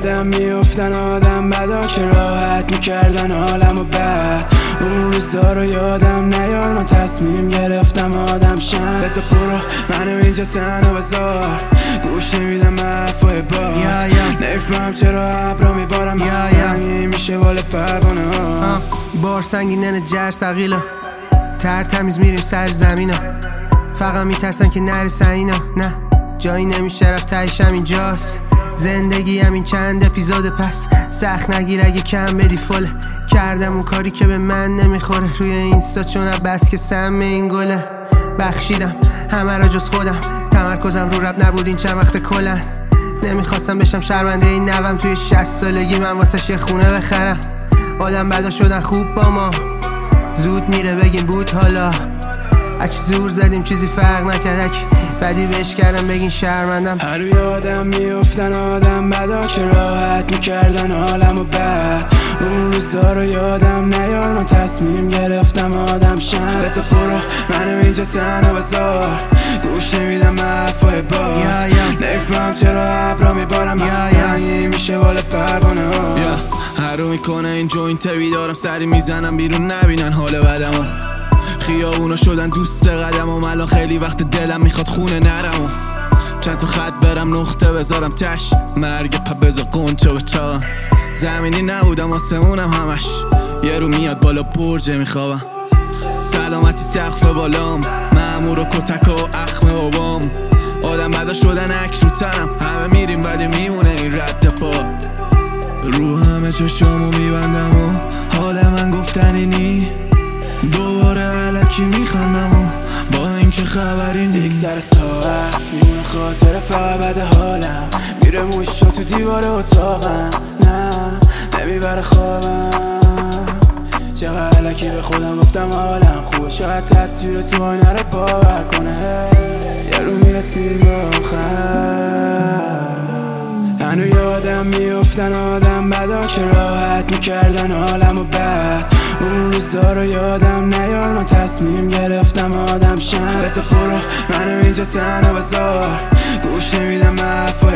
یادم میافتن آدم بدا که راحت میکردن حالمو بد. اون روزا رو یادم نیار، من تصمیم گرفتم آدم شم. بذار برو منو اینجا تنها بذار، گوش نمیدم حرفای باد. نمیفهم چرا ابرا میبارم سنگی میشه والا پروانه ها. بار سنگینن جر سقیلا، تر تمیز میریم سر زمینا. فقط میترسن که نرسن اینا، نه جایی نمیشه رفت تهش همینجاست. زندگی همین چند اپیزود پس، سخت نگیر اگه کم بدی فله. کردم اون کاری که به من نمیخوره روی اینستا، چون بس که سم این گله. بخشیدم همه را جز خودم، تمرکزم رو رب نبود این چند وقت کلن. نمیخواستم بشم شرمنده این نوم، توی 60 سالگی من واسه یه خونه بخرم. آدم بدا شدن خوب با ما، زود میره بگیم بود حالا. اچ زور زدیم چیزی فرق نکرد، بدی بهش کردم بگین شرمندم. هر یادم میافتن آدم بدا که راحت میکردن حالمو بد. اون روزا رو یادم نیار، من تصمیم گرفتم آدم شم. بذار برو منو اینجا تنها بذار، گوش نمیدم حرفای باد. نمیفهم چرا ابرا میبارم سنگی میشه والا پروانه ها. هر رو میکنه این جوینت بیدارم، سری میزنم بیرون نبینن حال بدمو. خیابونا شدن دوست قدمم، الان خیلی وقت دلم میخواد خونه نرمو. چند تا خط برم نقطه بذارم تش، مرگ پا بذار قنچه و چا. زمینی نبودم آسمونم همش، یه رو میاد بالا برجه میخوابم. سلامتی سقف بالام، مأمور و کتک و اخم بابام. آدم بدا شدن عکس رو تنم، همه میریم ولی میمونه این رد پا. رو همه چشامو میبندم و حال من گفتنی نی. دوباره علکی میخندم و با اینکه خبری نی. یک سر ساعت میمونه خاطر فقط بد حالم، میره موشا تو دیوار اتاقم، نه نمیبره خوابم. چقدر علکی به خودم گفتم حالم خوبه، چقدر تصویر تو آینه رو باور کنه. یه رو میرسیم به آخر، هنو یادم میافتن آدم بدا که راحت میکردن حالمو بد. اون روزا رو یادم نیار، من تصمیم گرفتم آدم شم. بذار برو منو اینجا تنها بذار، گوش نمیدم حرفای